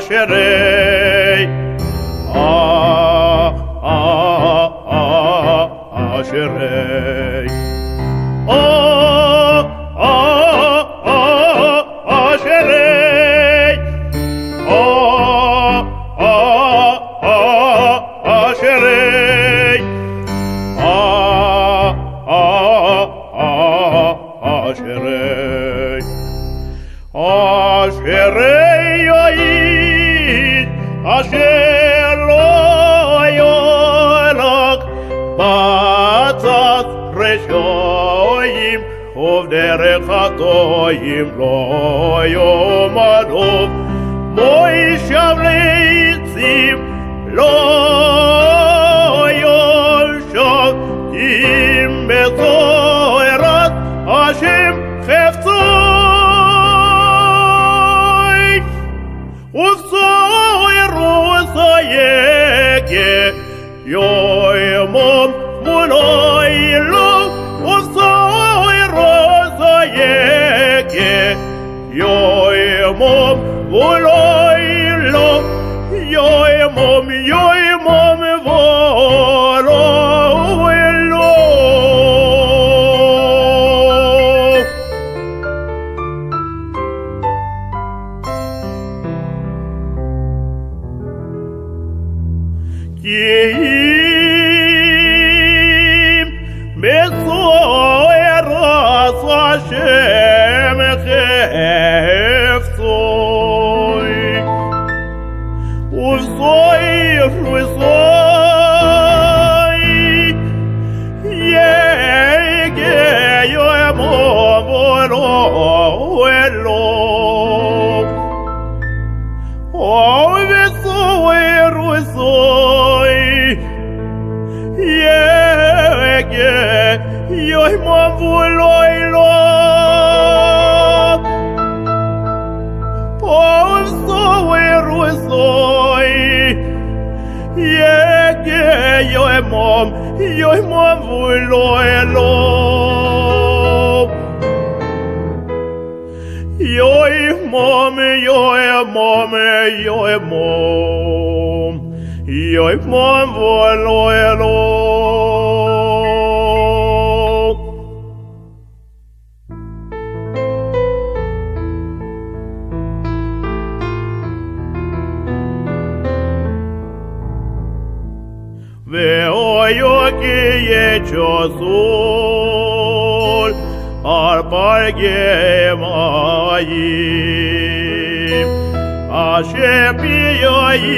אשרי אשרי אשרי האיש אשר לא ילך בצד רשעים ובדרך חטאים לא יעמוד מוישב לעצים לא יושב אם בתורת השם חפצו יום מולוי לו וסוי רוזה יקה יום מולוי לו יום וולוי לו בסויר עשה שם חפצוי ובסויר יגה יומו ולוי לו ובסויר יומו ולוי לו ובסויר יגה יומו ולוי לו יומו ולוי לו ואויוקי יצ'וסול על פלגי מים אשר פיו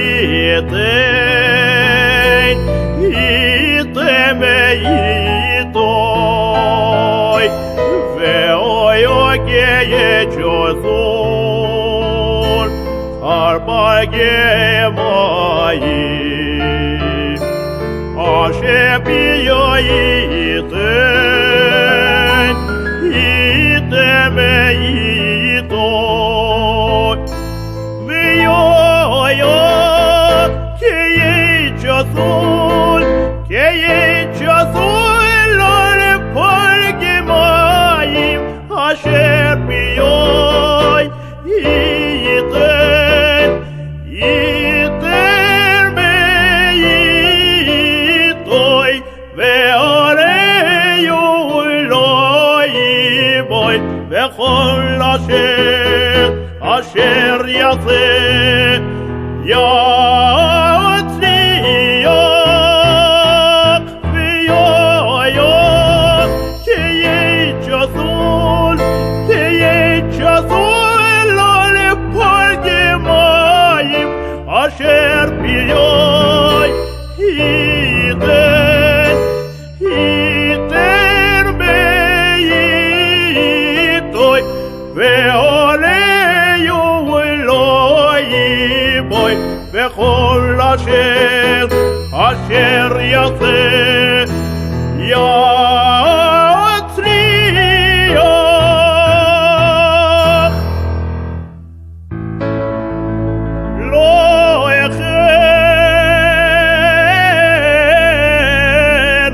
ייתן וייטוי ואויוקי יצ'וסול על פלגי מים אשר פיו ייתן וייטוי ויויו כי יצ'סול לא לפלגי מים אשר פיו ייתן וכל אשר יעשה יצליח ויויו כי יצ'סול לא לפלגי מים אשר פיו ייתן וכל אשר יעשה יצליח לא יכן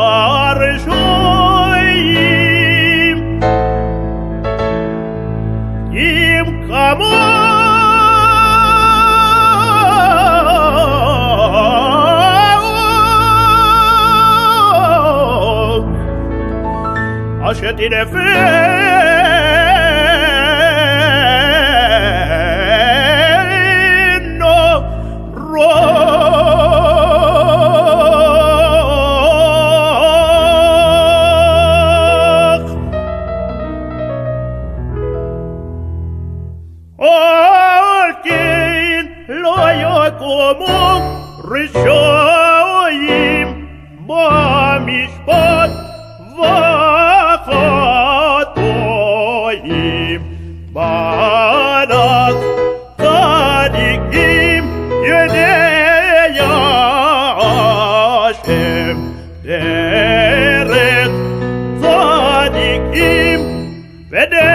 הרשעים אם כמוהו אשר תדפנו רוח. על כן לא יקומו רשעים במשפט וחטאים בדרך צדיקים יודע השם דרך צדיקים ודרך